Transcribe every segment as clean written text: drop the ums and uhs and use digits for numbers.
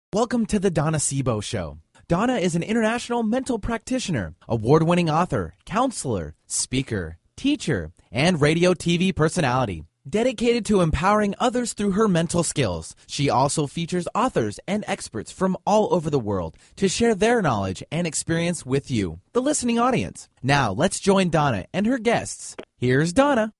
Welcome to the Donna Sebo Show. Donna is an international mental practitioner, award-winning author, counselor, speaker, teacher, and radio TV personality. Dedicated to empowering others through her mental skills, she also features authors and experts from all over the world to share their knowledge and experience with you, the listening audience. Now, let's join Donna and her guests. Here's Donna.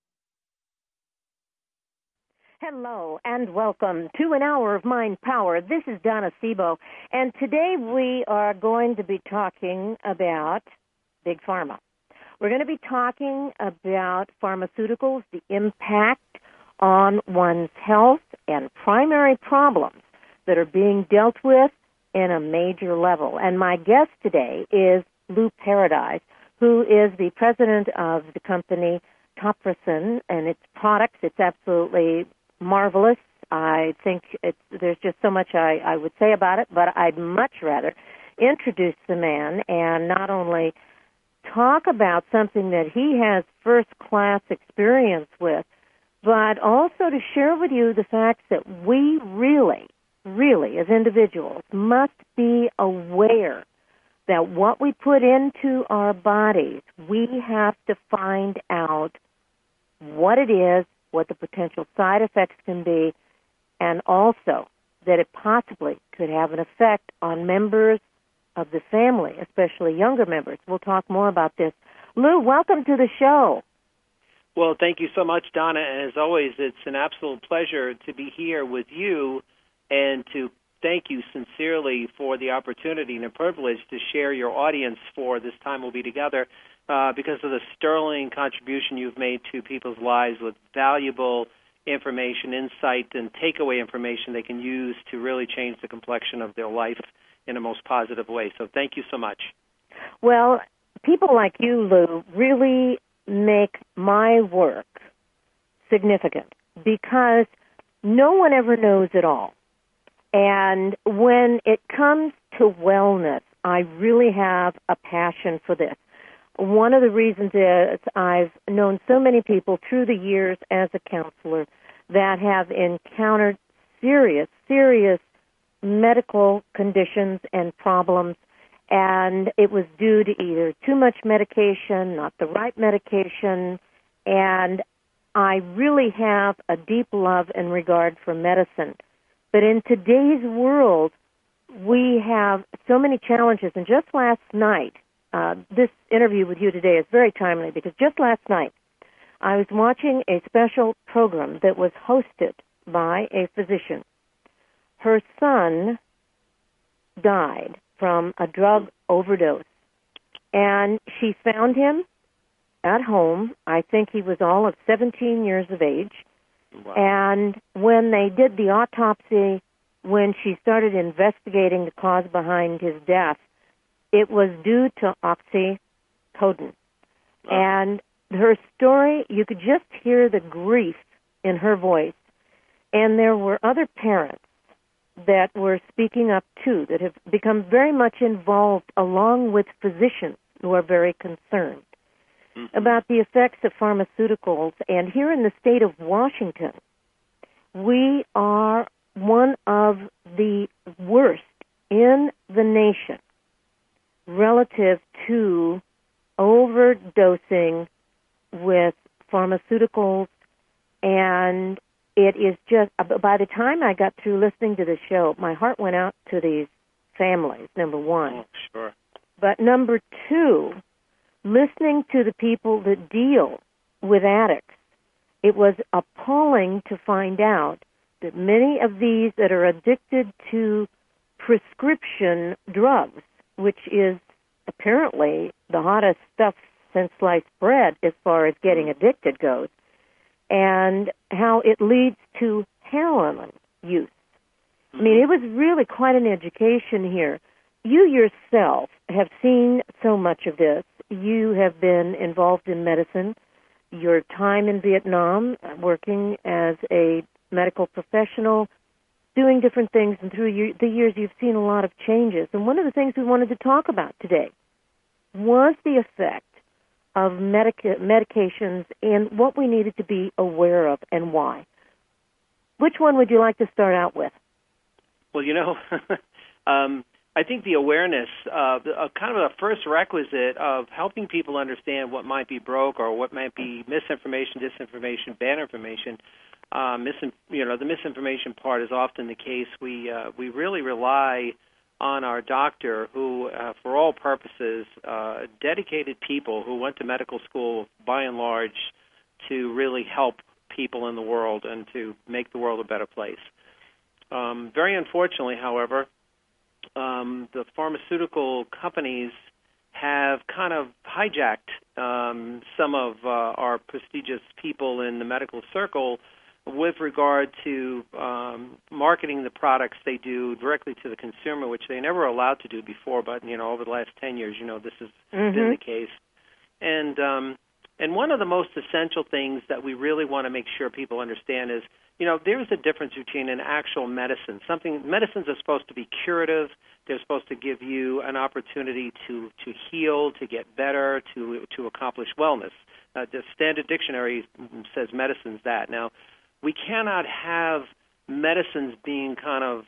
Hello and welcome to an hour of Mind Power. This is Donna Sebo, and today we are going to be talking about Big Pharma. We're going to be talking about pharmaceuticals, the impact on one's health, and primary problems that are being dealt with in a major level. And my guest today is Lou Paradise, who is the president of the company Topricin and its products. It's absolutely marvelous. I think there's just so much I would say about it, but I'd much rather introduce the man and not only talk about something that he has first-class experience with, but also to share with you the fact that we really, as individuals, must be aware that what we put into our bodies, we have to find out what it is, what the potential side effects can be, and also that it possibly could have an effect on members of the family, especially younger members. We'll talk more about this. Lou, welcome to the show. Well, thank you so much, Donna. And as always, it's an absolute pleasure to be here with you and to thank you sincerely for the opportunity and the privilege to share your audience for this time we'll be together. Because of the sterling contribution you've made to people's lives with valuable information, insight, and takeaway information they can use to really change the complexion of their life in a most positive way. So thank you so much. Well, people like you, Lou, really make my work significant because no one ever knows it all. And when it comes to wellness, I really have a passion for this. One of the reasons is I've known so many people through the years as a counselor that have encountered serious medical conditions and problems, and it was due to either too much medication, not the right medication, and I really have a deep love and regard for medicine. But in today's world, we have so many challenges, and just last night, this interview with you today is very timely because just last night I was watching a special program that was hosted by a physician. Her son died from a drug overdose, and she found him at home. I think he was all of 17 years of age. Wow. And when they did the autopsy, when she started investigating the cause behind his death, it was due to oxycodone. Oh. And her story, you could just hear the grief in her voice. And there were other parents that were speaking up, too, that have become very much involved, along with physicians who are very concerned about the effects of pharmaceuticals. And here in the state of Washington, we are one of the worst in the nation relative to overdosing with pharmaceuticals, and it is just, by the time I got through listening to the show, my heart went out to these families, number one. Oh, sure. But number two, listening to the people that deal with addicts, it was appalling to find out that many of these that are addicted to prescription drugs, which is apparently the hottest stuff since sliced bread as far as getting addicted goes, and how it leads to heroin use. I mean, it was really quite an education here. You yourself have seen so much of this. You have been involved in medicine. Your time in Vietnam, working as a medical professional, doing different things, and through the years you've seen a lot of changes. And one of the things we wanted to talk about today was the effect of medications and what we needed to be aware of and why. Which one would you like to start out with? Well, I think the awareness, kind of the first requisite of helping people understand what might be broke or what might be misinformation, disinformation, bad information. The misinformation part is often the case. We really rely on our doctor, who, for all purposes, dedicated people who went to medical school, by and large, to really help people in the world and to make the world a better place. Very unfortunately, however, the pharmaceutical companies have kind of hijacked some of our prestigious people in the medical circle with regard to marketing the products they do directly to the consumer, which they never were allowed to do before. But over the last 10 years, this has been the case. And one of the most essential things that we really want to make sure people understand is, there's a difference between an actual medicine. Medicines are supposed to be curative. They're supposed to give you an opportunity to heal, to get better, to accomplish wellness. The Standard Dictionary says medicine's that. Now, we cannot have medicines being kind of,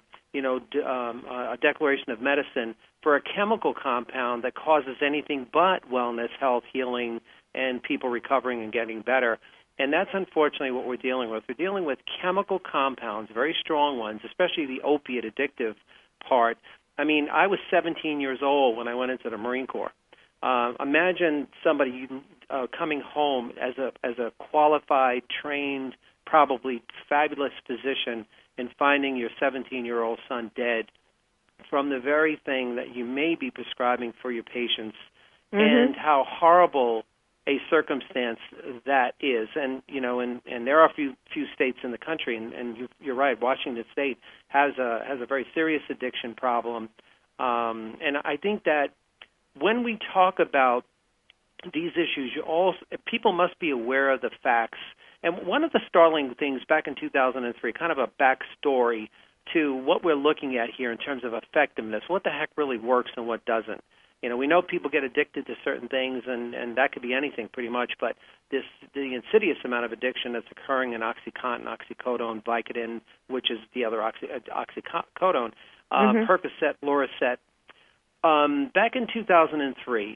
a declaration of medicine for a chemical compound that causes anything but wellness, health, healing, and people recovering and getting better. And that's unfortunately what we're dealing with. We're dealing with chemical compounds, very strong ones, especially the opiate addictive part. I mean, I was 17 years old when I went into the Marine Corps. Imagine somebody coming home as a qualified, trained, probably fabulous physician and finding your 17-year-old son dead from the very thing that you may be prescribing for your patients, and how horrible a circumstance that is. And and there are a few states in the country, and you're right, Washington State has a very serious addiction problem. And I think that when we talk about these issues, people must be aware of the facts. And one of the startling things back in 2003, kind of a backstory to what we're looking at here in terms of effectiveness, what the heck really works and what doesn't. We know people get addicted to certain things, and that could be anything pretty much, but the insidious amount of addiction that's occurring in OxyContin, oxycodone, Vicodin, which is the other oxycodone, Percocet, Loracet. Back in 2003,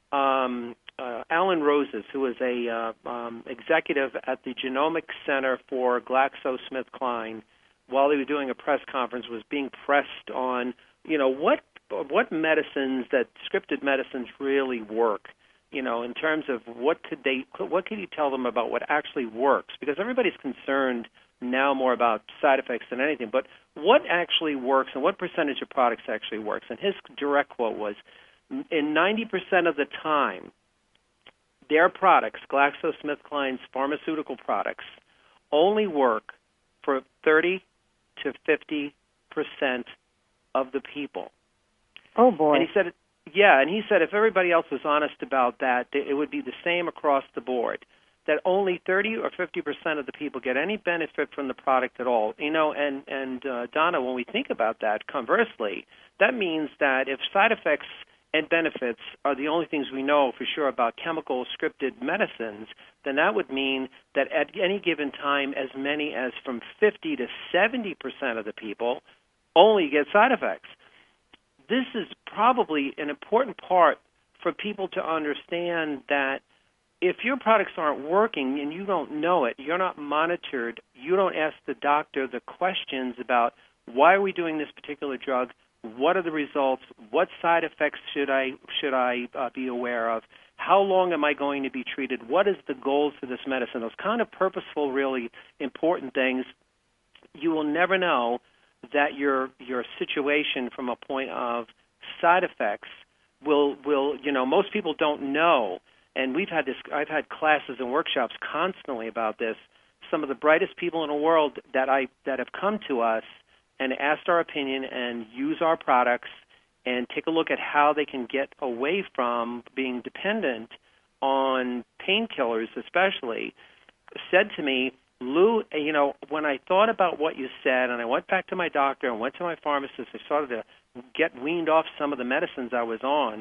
Alan Roses, who was a executive at the Genomics Center for GlaxoSmithKline, while he was doing a press conference, was being pressed on, what medicines, that scripted medicines, really work. In terms of what could you tell them about what actually works? Because everybody's concerned now more about side effects than anything. But what actually works and what percentage of products actually works? And his direct quote was, in 90% of the time, their products, GlaxoSmithKline's pharmaceutical products, only work for 30 to 50% of the people. Oh, boy. And he said if everybody else was honest about that, it would be the same across the board, that only 30 or 50% of the people get any benefit from the product at all. And Donna, when we think about that, conversely, that means that if side effects and benefits are the only things we know for sure about chemical scripted medicines, then that would mean that at any given time, as many as from 50 to 70% of the people only get side effects. This is probably an important part for people to understand, that if your products aren't working and you don't know it, you're not monitored, you don't ask the doctor the questions about why are we doing this particular drug, what are the results, what side effects should I be aware of, how long am I going to be treated, what is the goal for this medicine, those kind of purposeful, really important things, you will never know that your situation from a point of side effects will most people don't know. And I've had classes and workshops constantly about this. Some of the brightest people in the world that have come to us and asked our opinion and use our products and take a look at how they can get away from being dependent on painkillers especially, said to me, Lou, when I thought about what you said and I went back to my doctor and went to my pharmacist, I started to get weaned off some of the medicines I was on,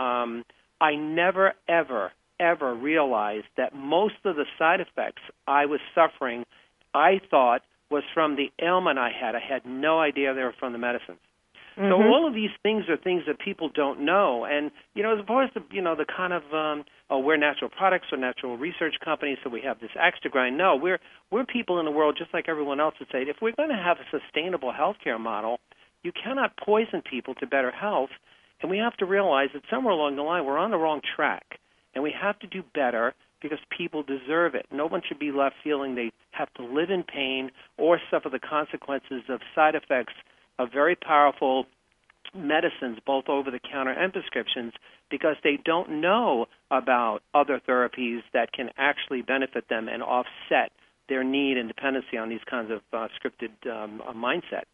I never, ever, ever realized that most of the side effects I was suffering, I thought, was from the ailment I had. I had no idea they were from the medicines. Mm-hmm. So all of these things are things that people don't know. And, as opposed to, the kind of, we're natural products or natural research companies, so we have this axe to grind. No, we're people in the world just like everyone else would say. If we're going to have a sustainable healthcare model, you cannot poison people to better health. And we have to realize that somewhere along the line we're on the wrong track. And we have to do better because people deserve it. No one should be left feeling they have to live in pain or suffer the consequences of side effects of very powerful medicines, both over-the-counter and prescriptions, because they don't know about other therapies that can actually benefit them and offset their need and dependency on these kinds of scripted mindset.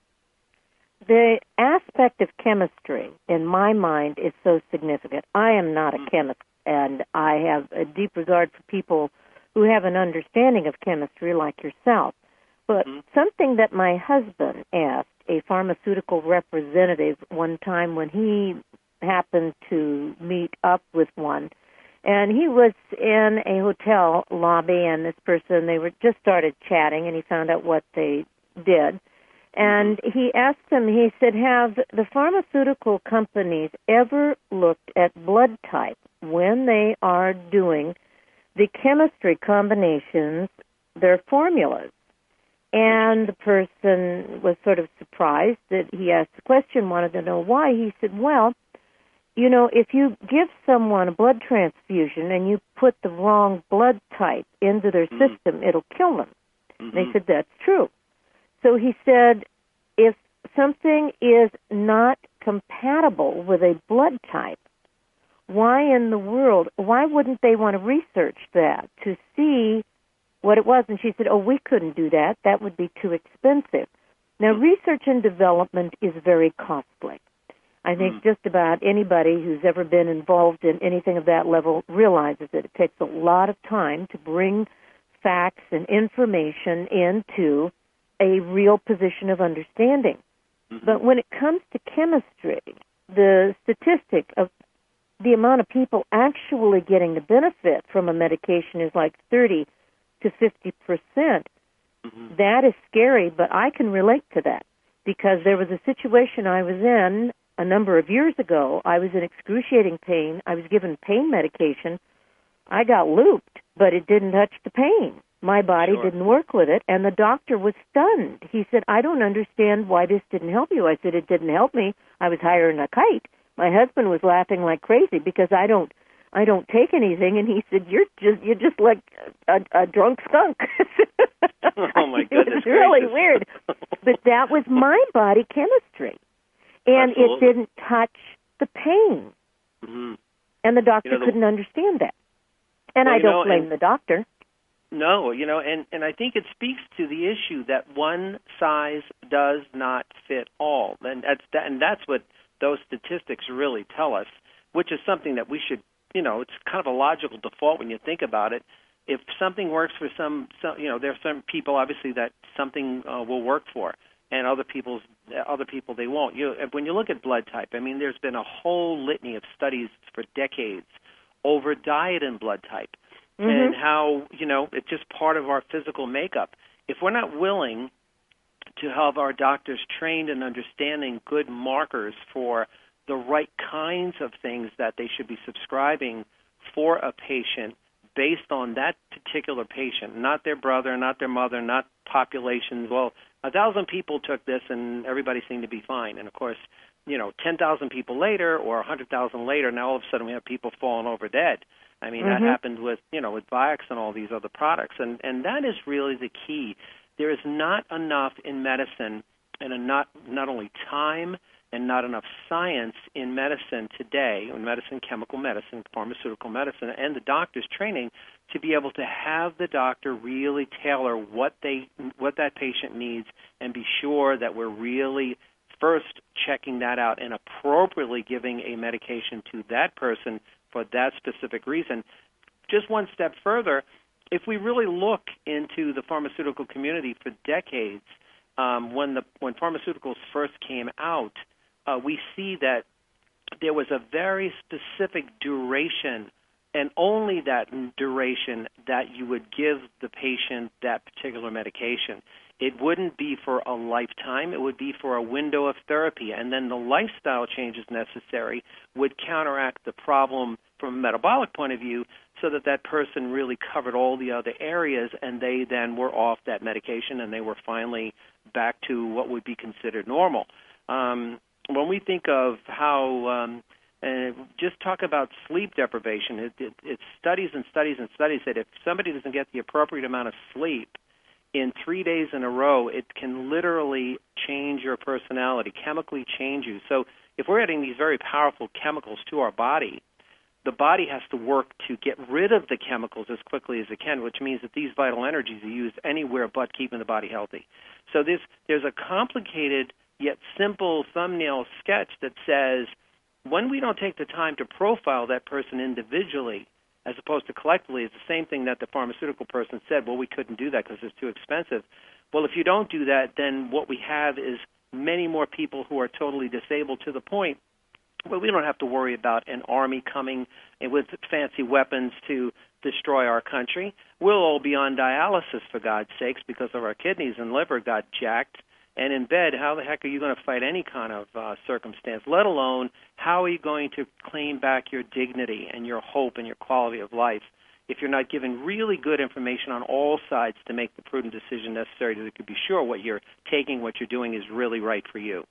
The aspect of chemistry, in my mind, is so significant. I am not a chemist, and I have a deep regard for people who have an understanding of chemistry like yourself. But something that my husband asked a pharmaceutical representative one time when he happened to meet up with one, and he was in a hotel lobby, and this person, they were just started chatting, and he found out what they did. And he asked them, he said, have the pharmaceutical companies ever looked at blood type when they are doing the chemistry combinations, their formulas? And the person was sort of surprised that he asked the question, wanted to know why. He said, well, if you give someone a blood transfusion and you put the wrong blood type into their system, it'll kill them. They said, that's true. So he said, if something is not compatible with a blood type, why in the world, why wouldn't they want to research that to see what it was? And she said, we couldn't do that. That would be too expensive. Now, research and development is very costly. I think just about anybody who's ever been involved in anything of that level realizes that it takes a lot of time to bring facts and information into a real position of understanding. But when it comes to chemistry, the statistic of the amount of people actually getting the benefit from a medication is like 30 to 50%. That is scary, but I can relate to that because there was a situation I was in a number of years ago. I was in excruciating pain. I was given pain medication. I got looped, but it didn't touch the pain. My body didn't work with it, and the doctor was stunned. He said, I don't understand why this didn't help you. I said, it didn't help me. I was higher than a kite. My husband was laughing like crazy because I don't take anything, and he said, you're just like a drunk skunk. Oh my goodness! It was really weird, but that was my body chemistry, and it didn't touch the pain, and the doctor couldn't understand that. And I don't blame the doctor. No, and I think it speaks to the issue that one size does not fit all, and that's what those statistics really tell us, which is something that we should. It's kind of a logical default when you think about it. If something works for some there are some people obviously that something will work for, and other people they won't. When you look at blood type, I mean, there's been a whole litany of studies for decades over diet and blood type, and how it's just part of our physical makeup. If we're not willing to have our doctors trained in understanding good markers for the right kinds of things that they should be subscribing for a patient based on that particular patient, not their brother, not their mother, not populations. Well, 1,000 people took this and everybody seemed to be fine. And, of course, 10,000 people later or 100,000 later, now all of a sudden we have people falling over dead. I mean, that happened with, with Vioxx and all these other products. And that is really the key. There is not enough in medicine and not only time and not enough science in medicine today, in medicine, chemical medicine, pharmaceutical medicine, and the doctor's training to be able to have the doctor really tailor what that patient needs and be sure that we're really first checking that out and appropriately giving a medication to that person for that specific reason. Just one step further, if we really look into the pharmaceutical community for decades, when pharmaceuticals first came out, we see that there was a very specific duration, and only that duration, that you would give the patient that particular medication. it wouldn't be for a lifetime. It would be for a window of therapy. And then the lifestyle changes necessary would counteract the problem from a metabolic point of view so that that person really covered all the other areas, and they then were off that medication and they were finally back to what would be considered normal. When we think of how just talk about sleep deprivation, it's studies and studies and studies that if somebody doesn't get the appropriate amount of sleep in 3 days in a row, it can literally change your personality, chemically change you. So if we're adding these very powerful chemicals to our body, the body has to work to get rid of the chemicals as quickly as it can, which means that these vital energies are used anywhere but keeping the body healthy. So there's a complicated yet simple thumbnail sketch that says when we don't take the time to profile that person individually as opposed to collectively, it's the same thing that the pharmaceutical person said, well, we couldn't do that because it's too expensive. Well, if you don't do that, then what we have is many more people who are totally disabled to the point where we don't have to worry about an army coming with fancy weapons to destroy our country. We'll all be on dialysis, for God's sakes, because of our kidneys and liver got jacked. And in bed, how the heck are you going to fight any kind of circumstance, let alone how are you going to claim back your dignity and your hope and your quality of life if you're not given really good information on all sides to make the prudent decision necessary to be sure what you're taking, what you're doing is really right for you?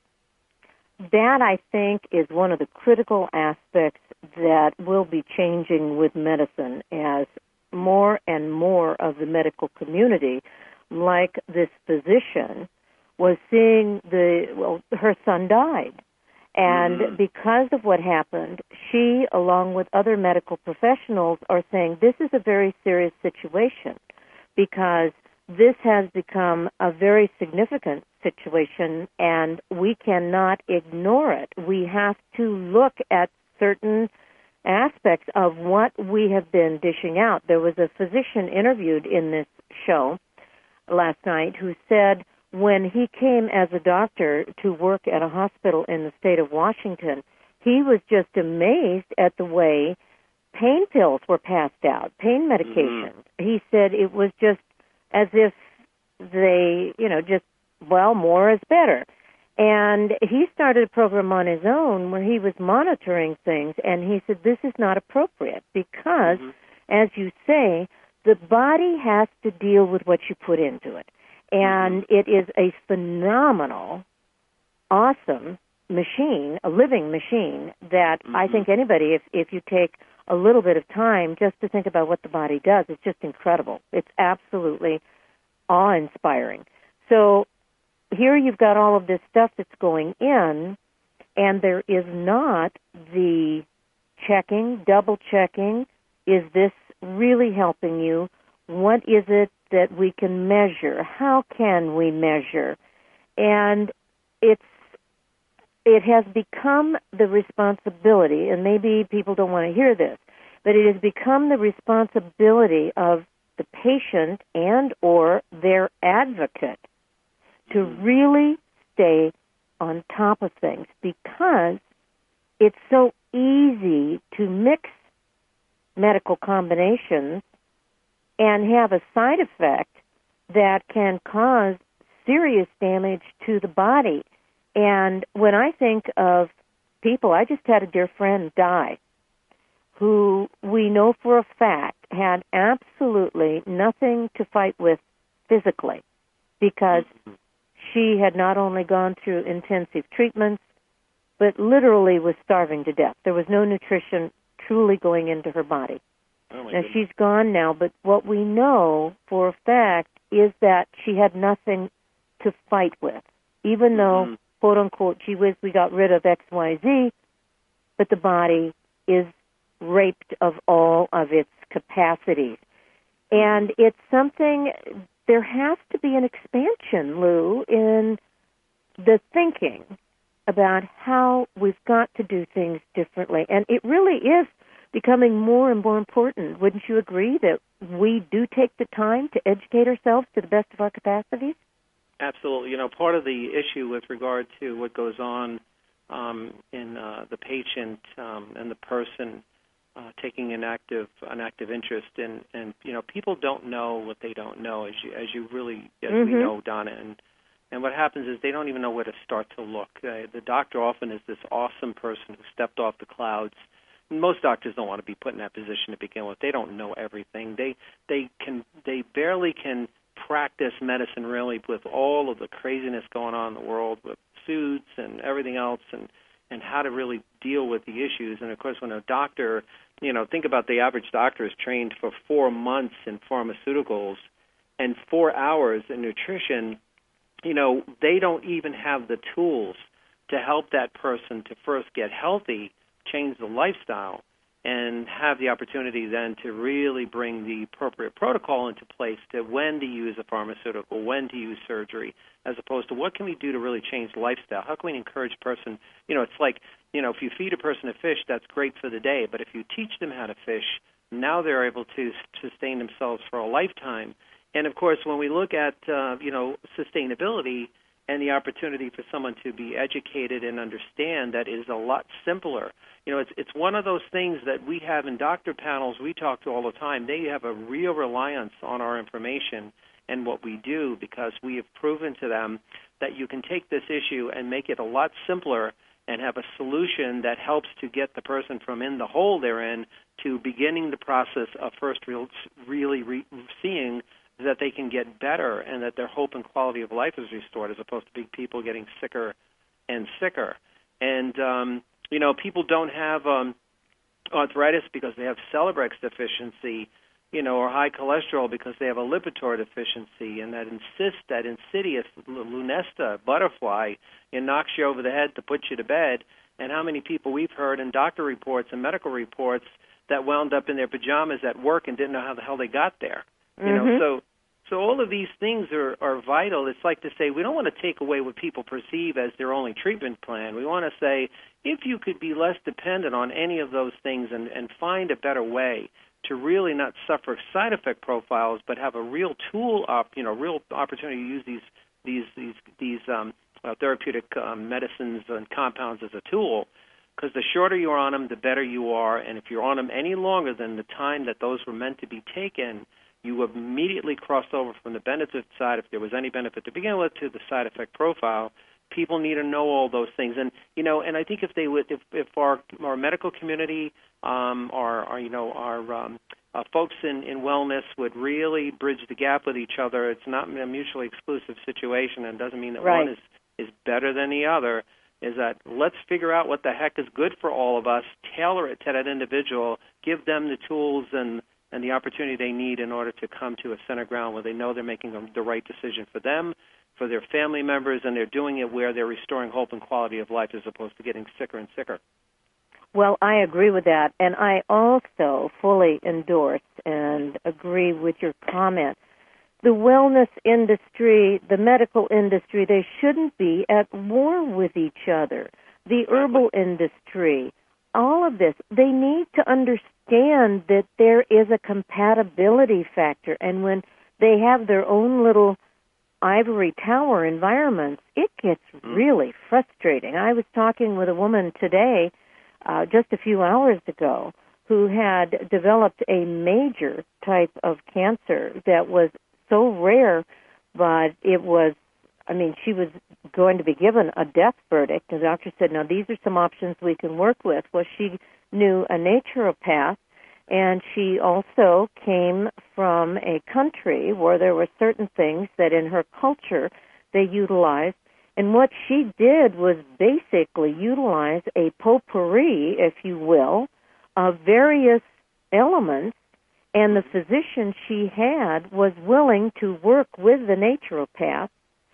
That, I think, is one of the critical aspects that will be changing with medicine as more and more of the medical community, like this physician, was seeing her son died. And because of what happened, she, along with other medical professionals, are saying this is a very serious situation because this has become a very significant situation and we cannot ignore it. We have to look at certain aspects of what we have been dishing out. There was a physician interviewed in this show last night who said when he came as a doctor to work at a hospital in the state of Washington, he was just amazed at the way pain pills were passed out, pain medications. He said it was just as if they, more is better. And he started a program on his own where he was monitoring things, and he said this is not appropriate because, as you say, the body has to deal with what you put into it. And it is a phenomenal, awesome machine, a living machine that I think anybody, if you take a little bit of time just to think about what the body does, it's just incredible. It's absolutely awe-inspiring. So here you've got all of this stuff that's going in, and there is not the checking, double-checking. Is this really helping you? What is it that we can measure? How can we measure? And it has become the responsibility, and maybe people don't want to hear this, but it has become the responsibility of the patient and or their advocate to really stay on top of things because it's so easy to mix medical combinations and have a side effect that can cause serious damage to the body. And when I think of people, I just had a dear friend die who we know for a fact had absolutely nothing to fight with physically because she had not only gone through intensive treatments, but literally was starving to death. There was no nutrition truly going into her body. Now, she's gone now, but what we know for a fact is that she had nothing to fight with, even though, quote-unquote, gee whiz, we got rid of XYZ, but the body is raped of all of its capacities. And it's something, there has to be an expansion, Lou, in the thinking about how we've got to do things differently. And it really is becoming more and more important. Wouldn't you agree that we do take the time to educate ourselves to the best of our capacities? Absolutely. Part of the issue with regard to what goes on in the patient and the person taking an active interest in. And people don't know what they don't know, as we know, Donna. And what happens is they don't even know where to start to look. The doctor often is this awesome person who stepped off the clouds. Most doctors don't want to be put in that position to begin with. They don't know everything. They barely can practice medicine really with all of the craziness going on in the world with suits and everything else, and how to really deal with the issues. And of course, when a doctor, think about the average doctor is trained for 4 months in pharmaceuticals and 4 hours in nutrition. They don't even have the tools to help that person to first get healthy, change the lifestyle, and have the opportunity then to really bring the appropriate protocol into place to when to use a pharmaceutical, when to use surgery, as opposed to what can we do to really change the lifestyle? How can we encourage a person? It's like, if you feed a person a fish, that's great for the day, but if you teach them how to fish, now they're able to sustain themselves for a lifetime. And, of course, when we look at, sustainability and the opportunity for someone to be educated and understand, that is a lot simpler. It's one of those things that we have in doctor panels we talk to all the time. They have a real reliance on our information and what we do, because we have proven to them that you can take this issue and make it a lot simpler and have a solution that helps to get the person from in the hole they're in to beginning the process of first really seeing that they can get better and that their hope and quality of life is restored, as opposed to people getting sicker and sicker. And, people don't have arthritis because they have Celebrex deficiency, or high cholesterol because they have a Lipitor deficiency, and that insidious Lunesta butterfly, it knocks you over the head to put you to bed. And how many people we've heard in doctor reports and medical reports that wound up in their pajamas at work and didn't know how the hell they got there. So all of these things are vital. It's like to say we don't want to take away what people perceive as their only treatment plan. We want to say if you could be less dependent on any of those things and find a better way to really not suffer side effect profiles, but have a real tool, real opportunity to use these therapeutic medicines and compounds as a tool. Because the shorter you're on them, the better you are. And if you're on them any longer than the time that those were meant to be taken, you immediately crossed over from the benefit side, if there was any benefit to begin with, to the side effect profile. People need to know all those things, and I think if our medical community, our folks in wellness would really bridge the gap with each other. It's not a mutually exclusive situation, and doesn't mean that one is better than the other. Is that let's figure out what the heck is good for all of us, tailor it to that individual, give them the tools and the opportunity they need in order to come to a center ground where they know they're making the right decision for them, for their family members, and they're doing it where they're restoring hope and quality of life as opposed to getting sicker and sicker. Well, I agree with that, and I also fully endorse and agree with your comment. The wellness industry, the medical industry, they shouldn't be at war with each other. The herbal industry, all of this, they need to understand that there is a compatibility factor, and when they have their own little ivory tower environments, it gets really frustrating. I was talking with a woman today, just a few hours ago, who had developed a major type of cancer that was so rare, but it was, she was going to be given a death verdict. The doctor said, now these are some options we can work with. Well, she knew a naturopath, and she also came from a country where there were certain things that in her culture they utilized. And what she did was basically utilize a potpourri, if you will, of various elements, and the physician she had was willing to work with the naturopath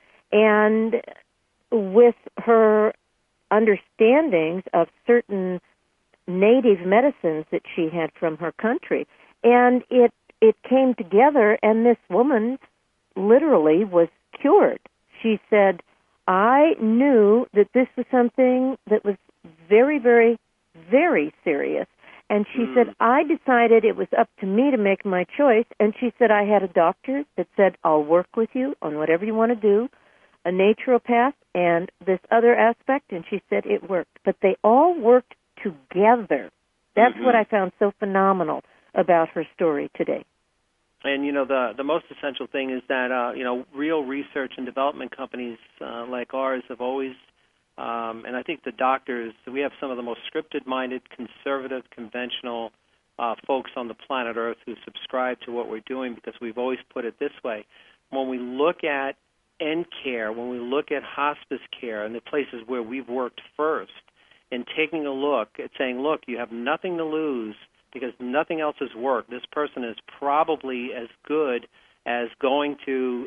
and with her understandings of certain native medicines that she had from her country. And it came together, and this woman literally was cured. She said, I knew that this was something that was very, very, very serious. And she said, I decided it was up to me to make my choice. And she said, I had a doctor that said, I'll work with you on whatever you want to do, a naturopath, and this other aspect. And she said it worked. But they all worked together That's what I found so phenomenal about her story today. And, the most essential thing is that, real research and development companies like ours have always, and I think the doctors, we have some of the most scripted-minded, conservative, conventional folks on the planet Earth who subscribe to what we're doing because we've always put it this way. When we look at end care, when we look at hospice care and the places where we've worked first, and taking a look at saying, look, you have nothing to lose because nothing else has worked. This person is probably as good as going to,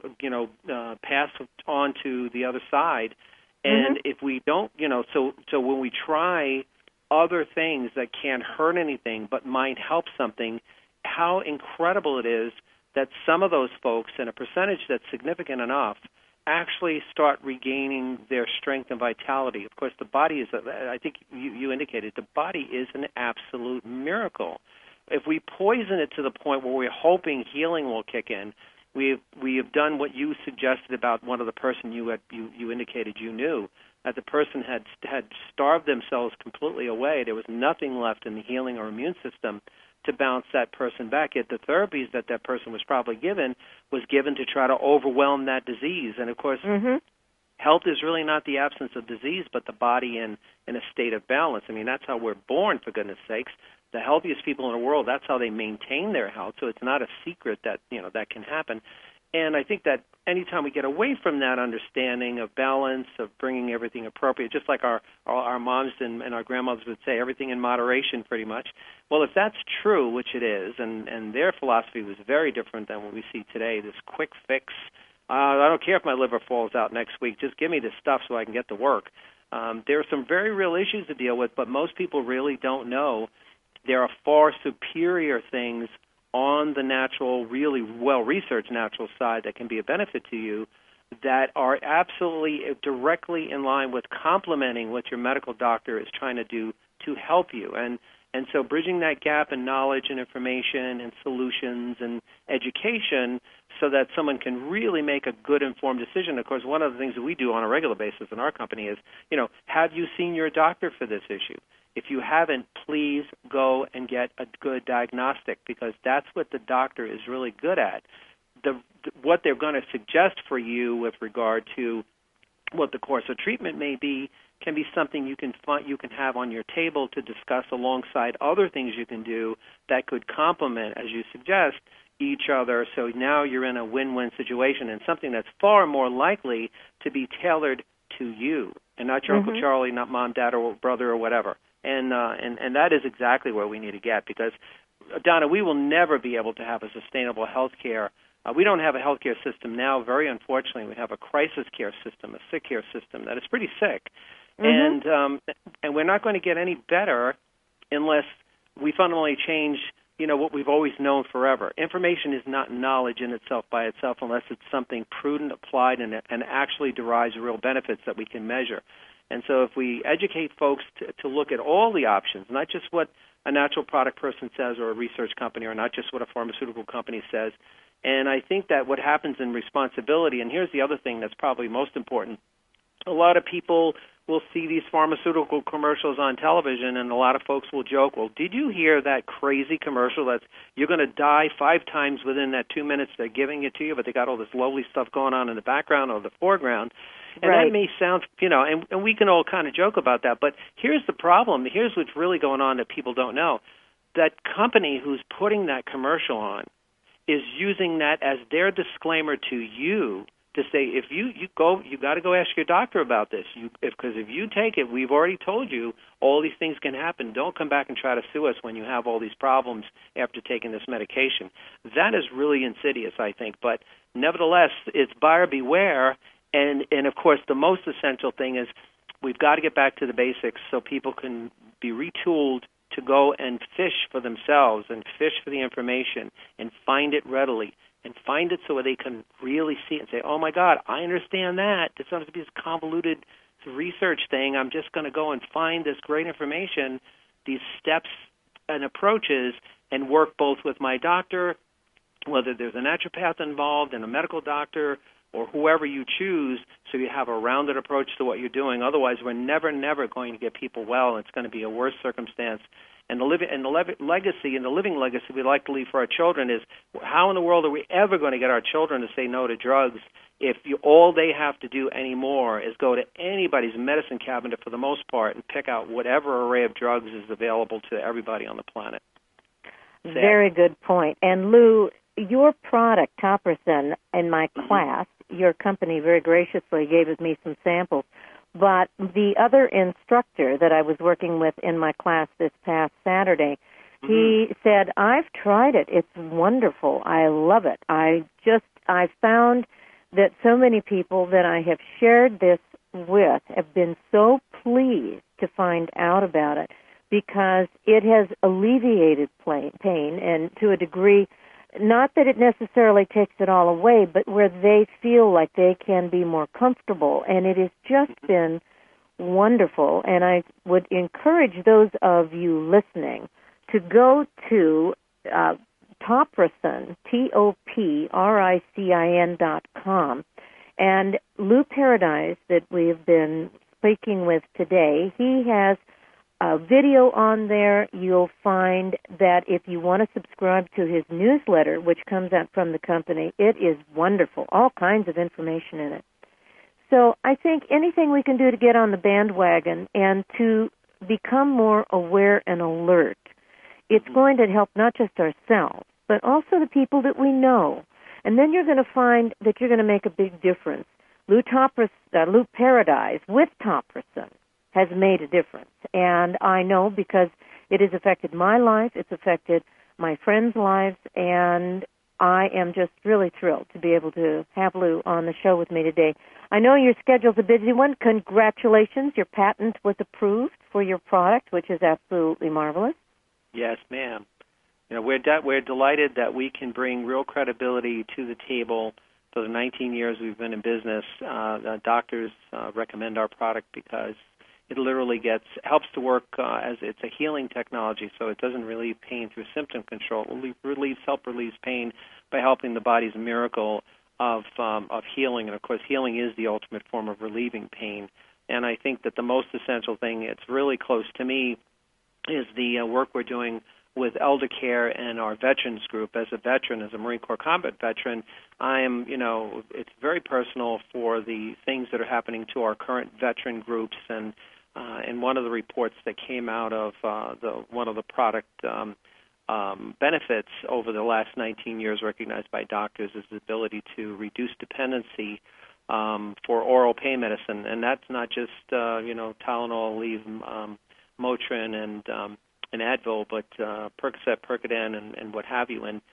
pass on to the other side. And if we don't, so when we try other things that can't hurt anything but might help something, how incredible it is that some of those folks, in a percentage that's significant enough, actually start regaining their strength and vitality. Of course, the body is, I think you indicated, the body is an absolute miracle. If we poison it to the point where we're hoping healing will kick in, we have done what you suggested about one of the person you indicated you knew, that the person had starved themselves completely away. There was nothing left in the healing or immune system to bounce that person back. Yet the therapies that person was probably given was given to try to overwhelm that disease. And, of course, health is really not the absence of disease, but the body in a state of balance. I mean, that's how we're born, for goodness sakes. The healthiest people in the world, that's how they maintain their health. So it's not a secret that, that can happen. And I think that anytime we get away from that understanding of balance, of bringing everything appropriate, just like our moms and our grandmothers would say, everything in moderation pretty much. Well, if that's true, which it is, and their philosophy was very different than what we see today, this quick fix, I don't care if my liver falls out next week, just give me the stuff so I can get to work. There are some very real issues to deal with, but most people really don't know there are far superior things on the natural, really well-researched natural side that can be a benefit to you that are absolutely directly in line with complementing what your medical doctor is trying to do to help you. And so bridging that gap in knowledge and information and solutions and education so that someone can really make a good informed decision. Of course, one of the things that we do on a regular basis in our company is, have you seen your doctor for this issue? If you haven't, please go and get a good diagnostic because that's what the doctor is really good at. What they're going to suggest for you with regard to what the course of treatment may be can be something you can have on your table to discuss alongside other things you can do that could complement, as you suggest, each other. So now you're in a win-win situation and something that's far more likely to be tailored to you and not your Uncle Charlie, not mom, dad, or brother, or whatever. And that is exactly where we need to get because, Donna, we will never be able to have a sustainable health care. We don't have a health care system now. Very unfortunately, we have a crisis care system, a sick care system that is pretty sick. And we're not going to get any better unless we fundamentally change, what we've always known forever. Information is not knowledge in itself by itself unless it's something prudent, applied, and actually derives real benefits that we can measure. And so if we educate folks to look at all the options, not just what a natural product person says or a research company or not just what a pharmaceutical company says, and I think that what happens in responsibility, and here's the other thing that's probably most important, a lot of people will see these pharmaceutical commercials on television, and a lot of folks will joke, well, did you hear that crazy commercial that's you're going to die 5 times within that 2 minutes they're giving it to you, but they got all this lovely stuff going on in the background or the foreground. And that may sound, and we can all kind of joke about that, but here's the problem. Here's what's really going on that people don't know. That company who's putting that commercial on is using that as their disclaimer to you to say, if you got to go ask your doctor about this. Because if you take it, we've already told you all these things can happen. Don't come back and try to sue us when you have all these problems after taking this medication. That is really insidious, I think. But nevertheless, it's buyer beware. And of course, the most essential thing is we've got to get back to the basics so people can be retooled to go and fish for themselves and fish for the information and find it readily and find it so they can really see it and say, oh, my God, I understand that. This doesn't have to be this convoluted research thing. I'm just going to go and find this great information, these steps and approaches, and work both with my doctor, whether there's a naturopath involved and a medical doctor, or whoever you choose, so you have a rounded approach to what you're doing. Otherwise, we're never going to get people well, and it's going to be a worse circumstance. And the living legacy we'd like to leave for our children is, how in the world are we ever going to get our children to say no to drugs if all they have to do anymore is go to anybody's medicine cabinet for the most part and pick out whatever array of drugs is available to everybody on the planet? Sad. Very good point. And Lou, your product, Topricin, in my class, your company very graciously gave me some samples. But the other instructor that I was working with in my class this past Saturday, he said, I've tried it. It's wonderful. I love it. I found that so many people that I have shared this with have been so pleased to find out about it, because it has alleviated pain, and to a degree, not that it necessarily takes it all away, but where they feel like they can be more comfortable. And it has just been wonderful. And I would encourage those of you listening to go to Topricin, TOPRICIN.com. And Lou Paradise, that we have been speaking with today, he has a video on there. You'll find that if you want to subscribe to his newsletter, which comes out from the company, it is wonderful. All kinds of information in it. So I think anything we can do to get on the bandwagon and to become more aware and alert, it's going to help not just ourselves, but also the people that we know. And then you're going to find that you're going to make a big difference. Lou Paradise with Topricin has made a difference. And I know because it has affected my life, it's affected my friends' lives, and I am just really thrilled to be able to have Lou on the show with me today. I know your schedule's a busy one. Congratulations. Your patent was approved for your product, which is absolutely marvelous. Yes, ma'am. We're delighted that we can bring real credibility to the table. For the 19 years we've been in business, doctors recommend our product because it literally helps to work as it's a healing technology, so it doesn't relieve pain through symptom control. It relieves pain by helping the body's miracle of healing. And, of course, healing is the ultimate form of relieving pain. And I think that the most essential thing, it's really close to me, is the work we're doing with elder care and our veterans group. As a veteran, as a Marine Corps combat veteran, it's very personal for the things that are happening to our current veteran groups. And one of the reports that came out of one of the product benefits over the last 19 years recognized by doctors is the ability to reduce dependency for oral pain medicine. And that's not just, Tylenol, Aleve, Motrin, and Advil, but Percocet, Percodan, and what have you. And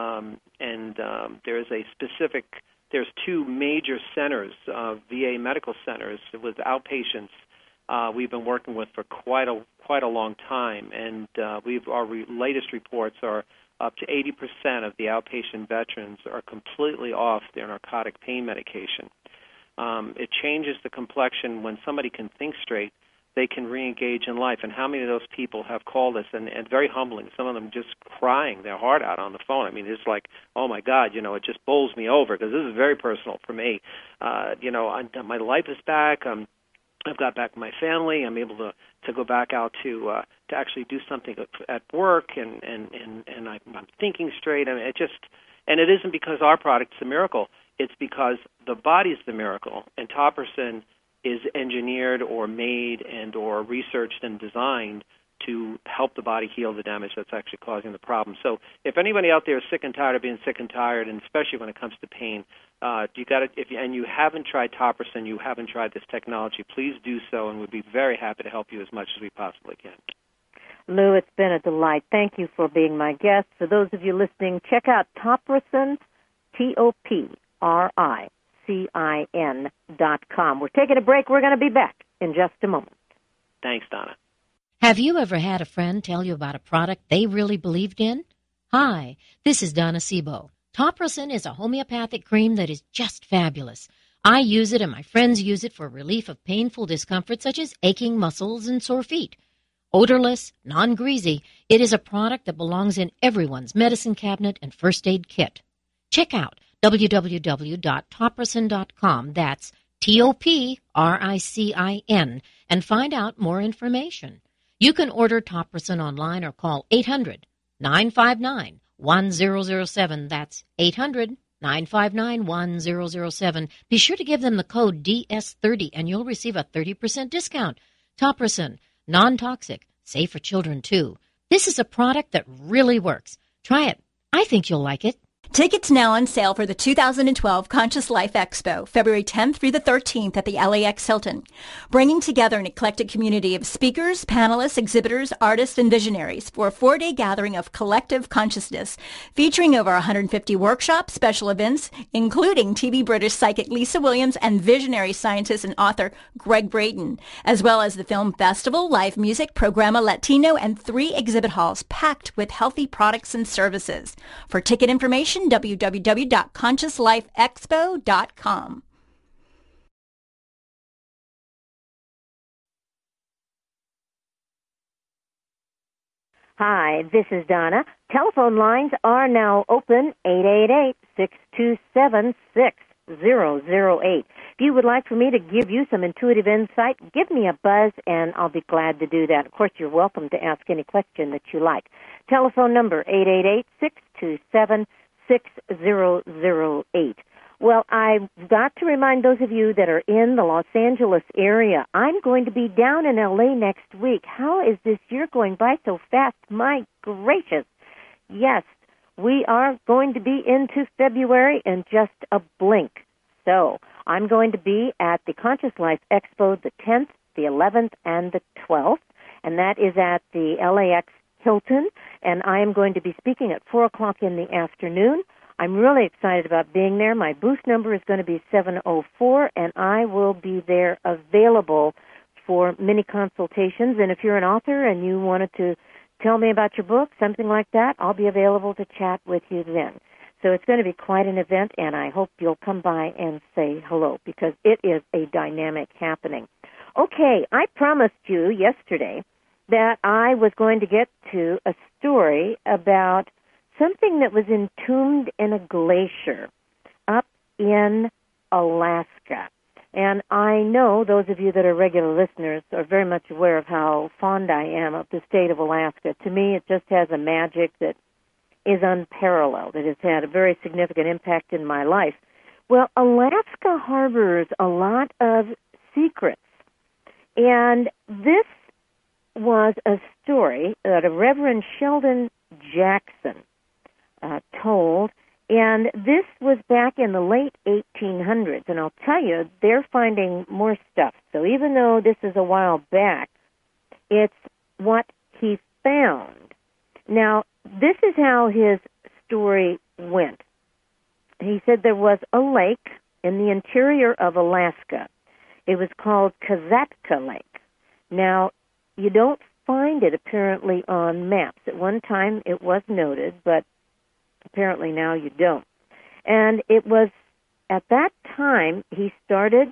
there's two major centers, VA medical centers with outpatients. We've been working with for quite a long time, and our latest reports are up to 80% of the outpatient veterans are completely off their narcotic pain medication. It changes the complexion when somebody can think straight. They can re-engage in life. And how many of those people have called us, and very humbling, some of them just crying their heart out on the phone. I mean, it's like, oh, my God, it just bowls me over because this is very personal for me. My life is back. I've got back my family. I'm able to go back out to actually do something at work, and I'm thinking straight. I mean, it isn't because our product's a miracle. It's because the body's the miracle, and Topricin is engineered or made and or researched and designed to help the body heal the damage that's actually causing the problem. So if anybody out there is sick and tired of being sick and tired, and especially when it comes to pain, you haven't tried Topricin, you haven't tried this technology, please do so, and we'd be very happy to help you as much as we possibly can. Lou, it's been a delight. Thank you for being my guest. For those of you listening, check out Topricin, TOPRICIN.com. We're taking a break. We're going to be back in just a moment. Thanks, Donna. Have you ever had a friend tell you about a product they really believed in? Hi, this is Donna Sebo. Topricin is a homeopathic cream that is just fabulous. I use it and my friends use it for relief of painful discomfort such as aching muscles and sore feet. Odorless, non-greasy, it is a product that belongs in everyone's medicine cabinet and first aid kit. Check out www.topricin.com. That's TOPRICIN, and find out more information. You can order Topricin online or call 800-959-1007. That's 800-959-1007. Be sure to give them the code DS30 and you'll receive a 30% discount. Topricin, non-toxic, safe for children too. This is a product that really works. Try it. I think you'll like it. Tickets now on sale for the 2012 Conscious Life Expo, February 10th through the 13th at the LAX Hilton, bringing together an eclectic community of speakers, panelists, exhibitors, artists, and visionaries for a 4-day gathering of collective consciousness, featuring over 150 workshops, special events, including TV British psychic Lisa Williams and visionary scientist and author Greg Braden, as well as the film festival, live music, Programa Latino, and 3 exhibit halls packed with healthy products and services. For ticket information, www.consciouslifeexpo.com. Hi, this is Donna. Telephone lines are now open, 888-627-6008. If you would like for me to give you some intuitive insight, give me a buzz, and I'll be glad to do that. Of course, you're welcome to ask any question that you like. Telephone number, 888-627-6008. Well, I've got to remind those of you that are in the Los Angeles area, I'm going to be down in L.A. next week. How is this year going by so fast? My gracious. Yes, we are going to be into February in just a blink. So I'm going to be at the Conscious Life Expo the 10th, the 11th, and the 12th, and that is at the LAX Hilton, and I am going to be speaking at 4 o'clock in the afternoon. I'm really excited about being there. My booth number is going to be 704, and I will be there available for mini consultations. And if you're an author and you wanted to tell me about your book, something like that, I'll be available to chat with you then. So it's going to be quite an event, and I hope you'll come by and say hello, because it is a dynamic happening. Okay, I promised you yesterday that I was going to get to a story about something that was entombed in a glacier up in Alaska. And I know those of you that are regular listeners are very much aware of how fond I am of the state of Alaska. To me, it just has a magic that is unparalleled. It has had a very significant impact in my life. Well, Alaska harbors a lot of secrets. And this was a story that a Reverend Sheldon Jackson told, and this was back in the late 1800s, and I'll tell you, they're finding more stuff. So even though this is a while back, it's what he found. Now, this is how his story went. He said there was a lake in the interior of Alaska. It was called Kazatka Lake. Now, you don't find it apparently on maps. At one time it was noted, but apparently now you don't. And it was at that time he started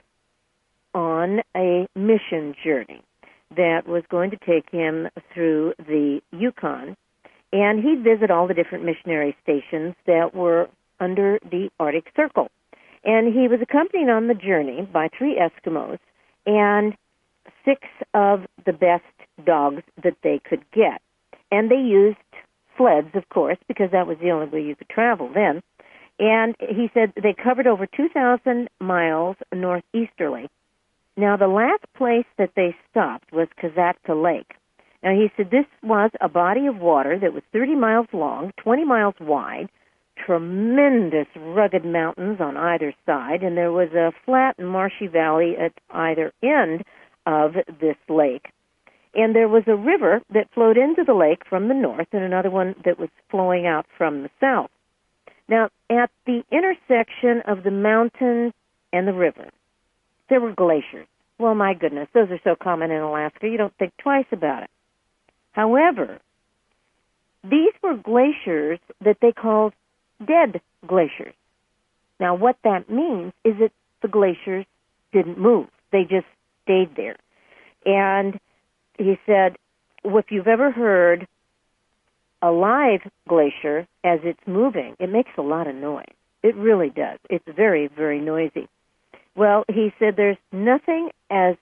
on a mission journey that was going to take him through the Yukon, and he'd visit all the different missionary stations that were under the Arctic Circle. And he was accompanied on the journey by 3 Eskimos and 6 of the best dogs that they could get. And they used sleds, of course, because that was the only way you could travel then. And he said they covered over 2,000 miles northeasterly. Now, the last place that they stopped was Kazatka Lake. Now, he said this was a body of water that was 30 miles long, 20 miles wide, tremendous rugged mountains on either side, and there was a flat and marshy valley at either end of this lake. And there was a river that flowed into the lake from the north and another one that was flowing out from the south. Now, at the intersection of the mountain and the river, there were glaciers. Well, my goodness, those are so common in Alaska, you don't think twice about it. However, these were glaciers that they called dead glaciers. Now, what that means is that the glaciers didn't move. They just stayed there. And he said, well, if you've ever heard a live glacier as it's moving, it makes a lot of noise. It really does. It's very, very noisy. Well, he said there's nothing as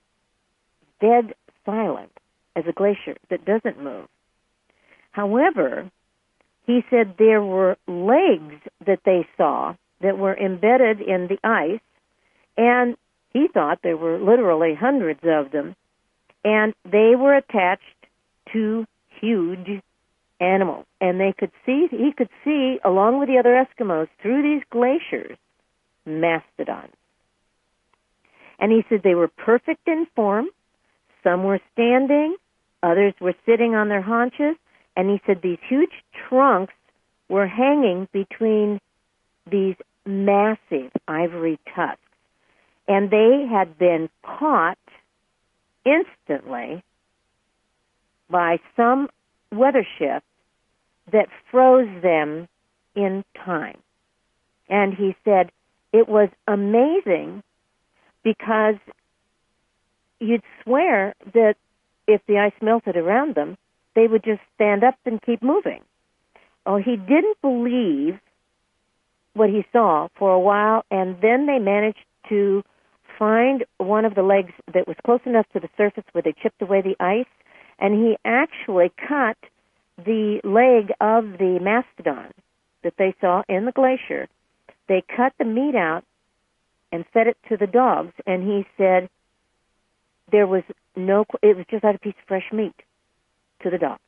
dead silent as a glacier that doesn't move. However, he said there were legs that they saw that were embedded in the ice, and he thought there were literally hundreds of them, and they were attached to huge animals. And he could see, along with the other Eskimos, through these glaciers, mastodons. And he said they were perfect in form. Some were standing, others were sitting on their haunches, and he said these huge trunks were hanging between these massive ivory tusks. And they had been caught instantly by some weather shift that froze them in time. And he said it was amazing because you'd swear that if the ice melted around them, they would just stand up and keep moving. Oh, he didn't believe what he saw for a while, and then they managed to find one of the legs that was close enough to the surface where they chipped away the ice, and he actually cut the leg of the mastodon that they saw in the glacier. They cut the meat out and fed it to the dogs, and he said it was just like a piece of fresh meat to the dogs.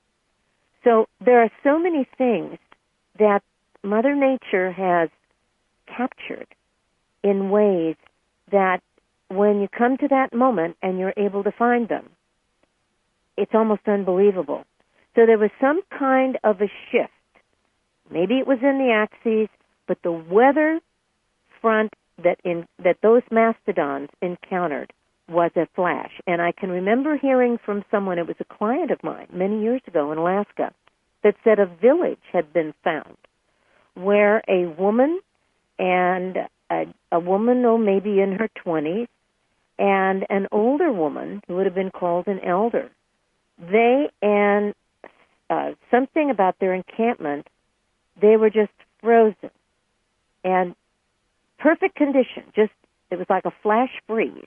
So there are so many things that Mother Nature has captured in ways that when you come to that moment and you're able to find them, it's almost unbelievable. So there was some kind of a shift. Maybe it was in the axes, but the weather front that those mastodons encountered was a flash. And I can remember hearing from someone, it was a client of mine many years ago in Alaska, that said a village had been found where a woman and a woman, maybe in her 20s, and an older woman who would have been called an elder, they and something about their encampment, they were just frozen and perfect condition. It was like a flash freeze.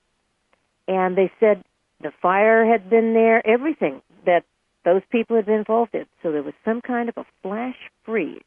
And they said the fire had been there, everything that those people had been involved in. So there was some kind of a flash freeze.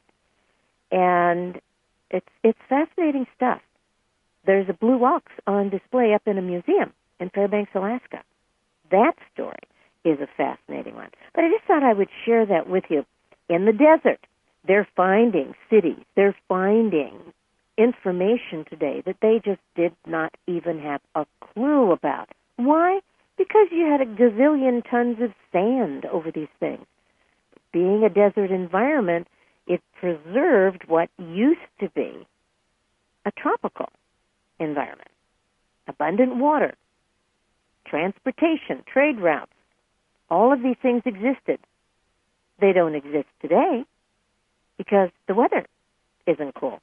And it's fascinating stuff. There's a blue ox on display up in a museum in Fairbanks, Alaska. That story is a fascinating one. But I just thought I would share that with you. In the desert, they're finding cities. They're finding information today that they just did not even have a clue about. Why? Because you had a gazillion tons of sand over these things. Being a desert environment, it preserved what used to be a tropical environment. Abundant water, transportation, trade routes, all of these things existed. They don't exist today because the weather isn't cool.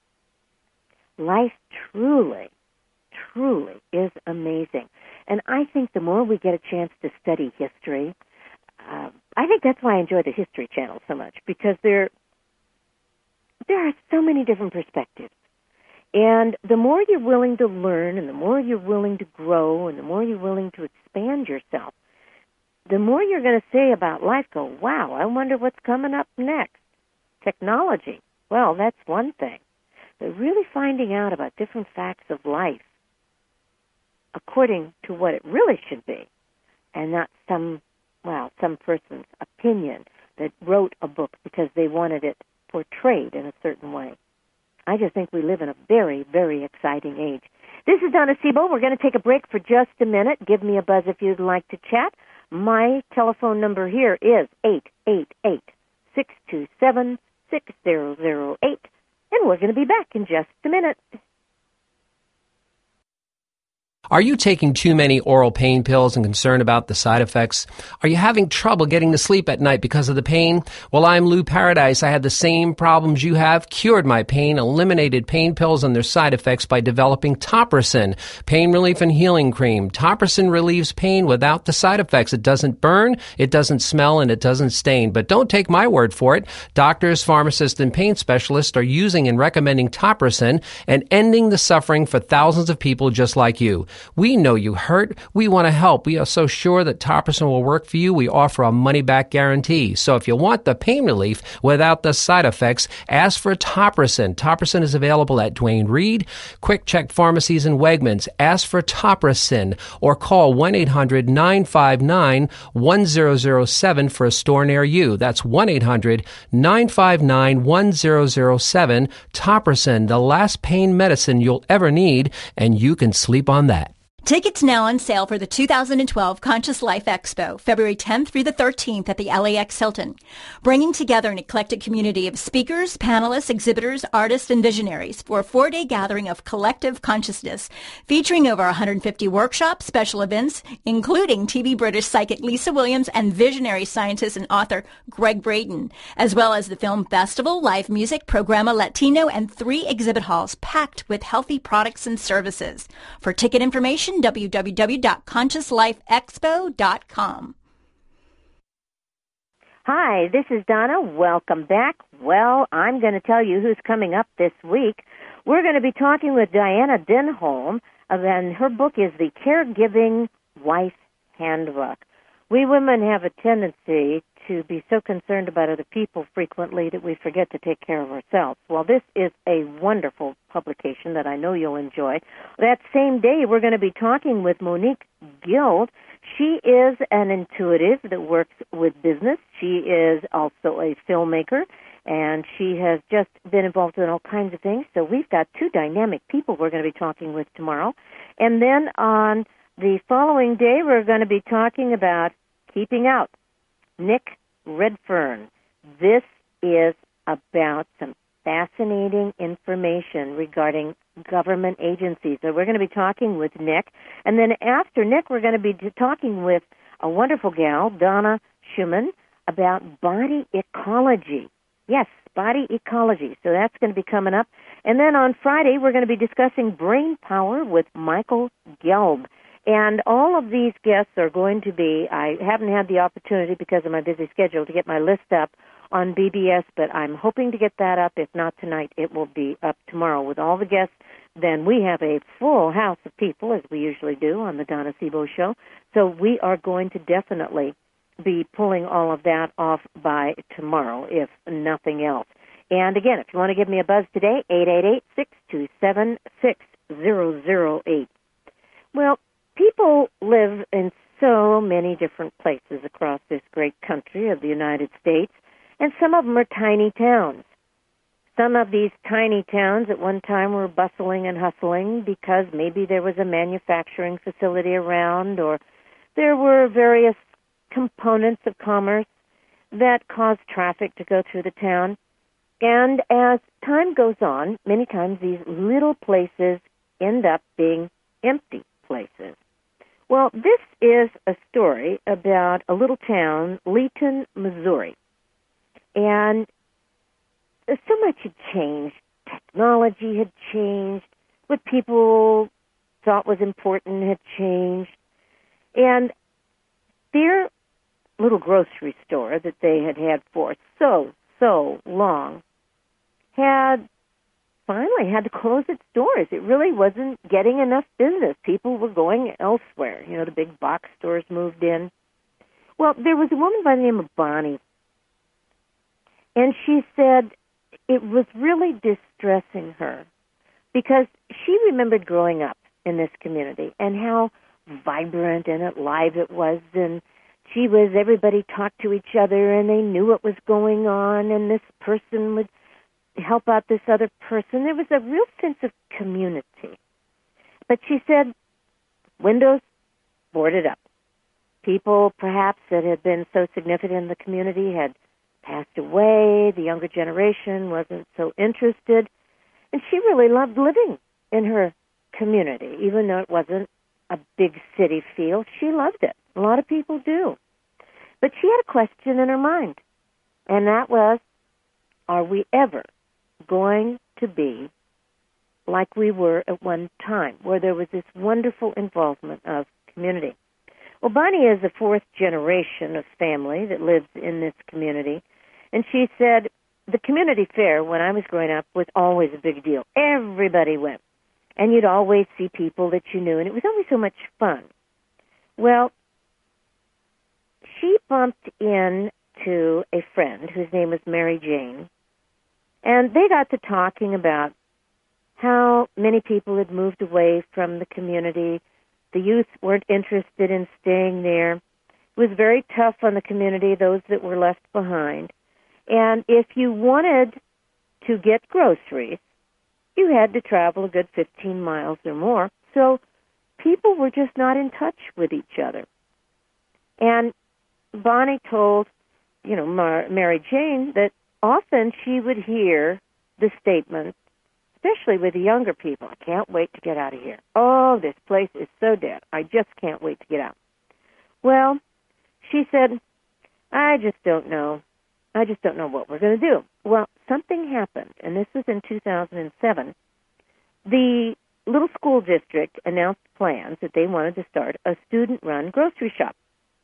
Life truly, truly is amazing. And I think the more we get a chance to study history, I think that's why I enjoy the History Channel so much, because there are so many different perspectives. And the more you're willing to learn, and the more you're willing to grow, and the more you're willing to expand yourself, the more you're going to say about life, go, wow, I wonder what's coming up next. Technology, well, that's one thing. But really finding out about different facts of life according to what it really should be, and not some person's opinion that wrote a book because they wanted it portrayed in a certain way. I just think we live in a very, very exciting age. This is Donna Sebo. We're going to take a break for just a minute. Give me a buzz if you'd like to chat. My telephone number here is 888-627-6008. And we're going to be back in just a minute. Are you taking too many oral pain pills and concerned about the side effects? Are you having trouble getting to sleep at night because of the pain? Well, I'm Lou Paradise. I had the same problems you have, cured my pain, eliminated pain pills and their side effects by developing Topricin, pain relief and healing cream. Topricin relieves pain without the side effects. It doesn't burn, it doesn't smell, and it doesn't stain. But don't take my word for it. Doctors, pharmacists, and pain specialists are using and recommending Topricin and ending the suffering for thousands of people just like you. We know you hurt. We want to help. We are so sure that Topricin will work for you. We offer a money-back guarantee. So if you want the pain relief without the side effects, ask for Topricin. Topricin is available at Duane Reade, Quick Check Pharmacies, and Wegmans. Ask for Topricin or call 1-800-959-1007 for a store near you. That's 1-800-959-1007. Topricin, the last pain medicine you'll ever need, and you can sleep on that. Tickets now on sale for the 2012 Conscious Life Expo, February 10th through the 13th at the LAX Hilton, bringing together an eclectic community of speakers, panelists, exhibitors, artists, and visionaries for a 4-day gathering of collective consciousness, featuring over 150 workshops, special events, including TV British psychic Lisa Williams and visionary scientist and author Greg Braden, as well as the film festival, live music, Programa Latino, and 3 exhibit halls packed with healthy products and services. For ticket information, www.consciouslifeexpo.com. Hi, this is Donna. Welcome back. Well, I'm going to tell you who's coming up this week. We're going to be talking with Diana Denholm, and her book is The Caregiving Wife Handbook. We women have a tendency to be so concerned about other people frequently that we forget to take care of ourselves. Well, this is a wonderful publication that I know you'll enjoy. That same day, we're going to be talking with Monique Guild. She is an intuitive that works with business. She is also a filmmaker, and she has just been involved in all kinds of things. So we've got 2 dynamic people we're going to be talking with tomorrow. And then on the following day, we're going to be talking about keeping out. Nick Redfern. This is about some fascinating information regarding government agencies. So we're going to be talking with Nick. And then after Nick, we're going to be talking with a wonderful gal, Donna Schumann, about body ecology. Yes, body ecology. So that's going to be coming up. And then on Friday, we're going to be discussing brain power with Michael Gelb. And all of these guests are going to be, I haven't had the opportunity because of my busy schedule to get my list up on BBS, but I'm hoping to get that up. If not tonight, it will be up tomorrow. With all the guests, then we have a full house of people, as we usually do on the Donna Sebo Show. So we are going to definitely be pulling all of that off by tomorrow, if nothing else. And again, if you want to give me a buzz today, 888-627-6008. Well, people live in so many different places across this great country of the United States, and some of them are tiny towns. Some of these tiny towns at one time were bustling and hustling because maybe there was a manufacturing facility around, or there were various components of commerce that caused traffic to go through the town. And as time goes on, many times these little places end up being empty places. Well, this is a story about a little town, Leeton, Missouri. And so much had changed. Technology had changed. What people thought was important had changed. And their little grocery store that they had had for so long had finally had to close its doors. It really wasn't getting enough business. People were going elsewhere. You know, the big box stores moved in. Well, there was a woman by the name of Bonnie, and she said it was really distressing her because she remembered growing up in this community and how vibrant and alive it was, and everybody talked to each other and they knew what was going on, and this person would help out this other person. There was a real sense of community. But she said windows boarded up. People perhaps that had been so significant in the community had passed away. The younger generation wasn't so interested. And she really loved living in her community, even though it wasn't a big city feel. She loved it. A lot of people do. But she had a question in her mind, and that was, are we ever going to be like we were at one time, where there was this wonderful involvement of community? Well, Bonnie is the fourth generation of family that lives in this community, and she said the community fair when I was growing up was always a big deal. Everybody went, and you'd always see people that you knew, and it was always so much fun. Well, she bumped into a friend whose name was Mary Jane, and they got to talking about how many people had moved away from the community. The youth weren't interested in staying there. It was very tough on the community, those that were left behind. And if you wanted to get groceries, you had to travel a good 15 miles or more. So people were just not in touch with each other. And Bonnie told, Mary Jane that often she would hear the statement, especially with the younger people, I can't wait to get out of here. Oh, this place is so dead. I just can't wait to get out. Well, she said, I just don't know. I just don't know what we're going to do. Well, something happened, and this was in 2007. The little school district announced plans that they wanted to start a student-run grocery shop.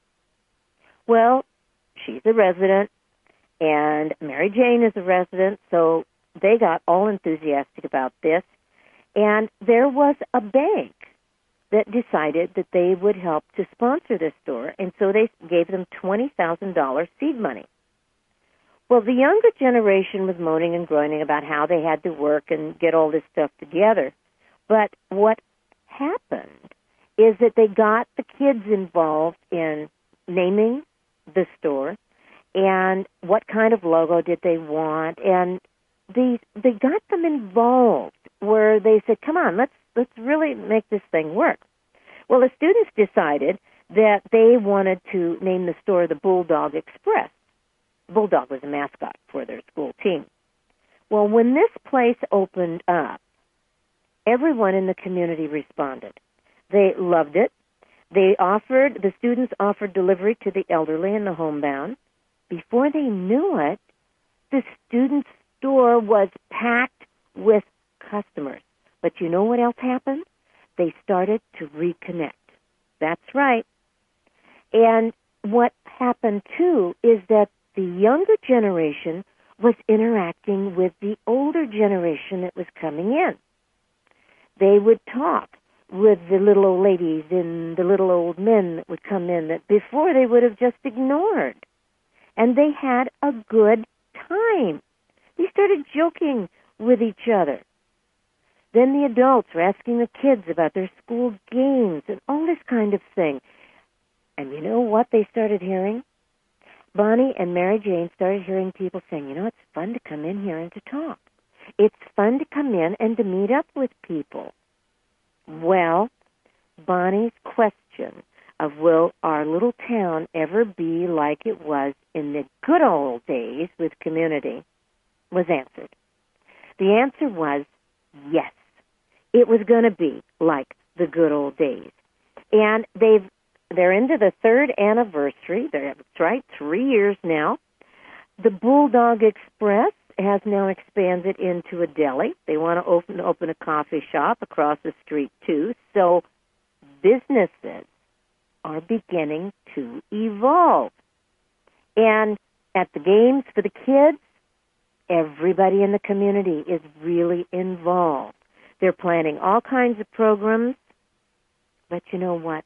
Well, she's a resident, and Mary Jane is a resident, so they got all enthusiastic about this, and there was a bank that decided that they would help to sponsor this store, and so they gave them $20,000 seed money. Well, the younger generation was moaning and groaning about how they had to work and get all this stuff together, but what happened is that they got the kids involved in naming the store and what kind of logo did they want, and they got them involved where they said, come on, let's really make this thing work. Well, the students decided that they wanted to name the store the Bulldog Express. Bulldog was a mascot for their school team. Well, when this place opened up, everyone in the community responded. They loved it. The students offered delivery to the elderly and the homebound. Before they knew it, the student store was packed with customers. But you know what else happened? They started to reconnect. That's right. And what happened, too, is that the younger generation was interacting with the older generation that was coming in. They would talk with the little old ladies and the little old men that would come in that before they would have just ignored. And they had a good time. They started joking with each other. Then the adults were asking the kids about their school games and all this kind of thing. And you know what they started hearing? Bonnie and Mary Jane started hearing people saying, it's fun to come in here and to talk. It's fun to come in and to meet up with people. Well, Bonnie's question of will our little town ever be like it was in the good old days with community was answered. The answer was yes. It was going to be like the good old days. And they're into the third anniversary. That's right, 3 years now. The Bulldog Express has now expanded into a deli. They want to open a coffee shop across the street, too. So businesses are beginning to evolve. And at the games for the kids, everybody in the community is really involved. They're planning all kinds of programs. But you know what?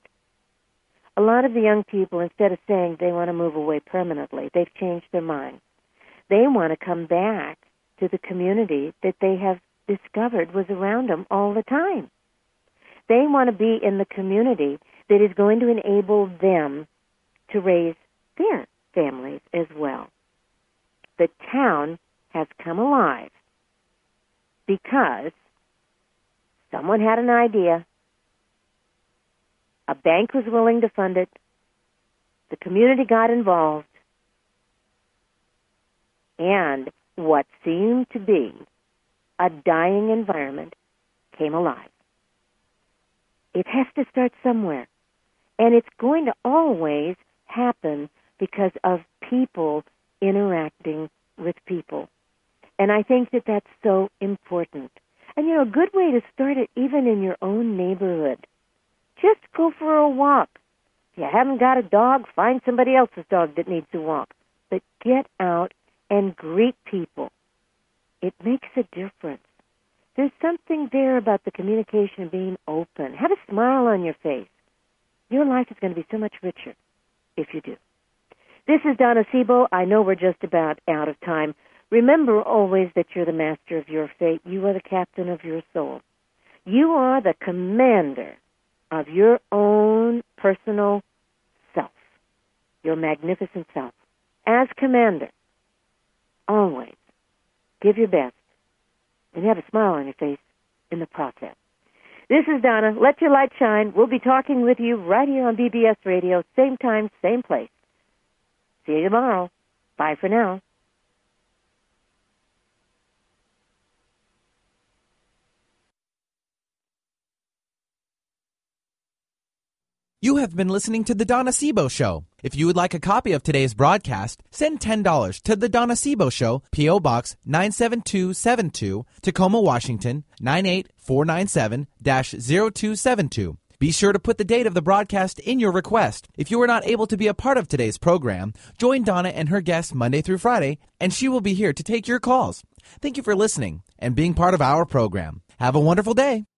A lot of the young people, instead of saying they want to move away permanently, they've changed their mind. They want to come back to the community that they have discovered was around them all the time. They want to be in the community that is going to enable them to raise their families as well. The town has come alive because someone had an idea. A bank was willing to fund it. The community got involved. And what seemed to be a dying environment came alive. It has to start somewhere. And it's going to always happen because of people interacting with people. And I think that that's so important. And, a good way to start it, even in your own neighborhood, just go for a walk. If you haven't got a dog, find somebody else's dog that needs to walk. But get out and greet people. It makes a difference. There's something there about the communication being open. Have a smile on your face. Your life is going to be so much richer if you do. This is Donna Sebo. I know we're just about out of time. Remember always that you're the master of your fate. You are the captain of your soul. You are the commander of your own personal self, your magnificent self. As commander, always give your best and have a smile on your face in the process. This is Donna. Let your light shine. We'll be talking with you right here on BBS Radio, same time, same place. See you tomorrow. Bye for now. You have been listening to The Donna Sebo Show. If you would like a copy of today's broadcast, send $10 to The Donna Sebo Show, P.O. Box 97272, Tacoma, Washington, 98497-0272. Be sure to put the date of the broadcast in your request. If you are not able to be a part of today's program, join Donna and her guests Monday through Friday, and she will be here to take your calls. Thank you for listening and being part of our program. Have a wonderful day.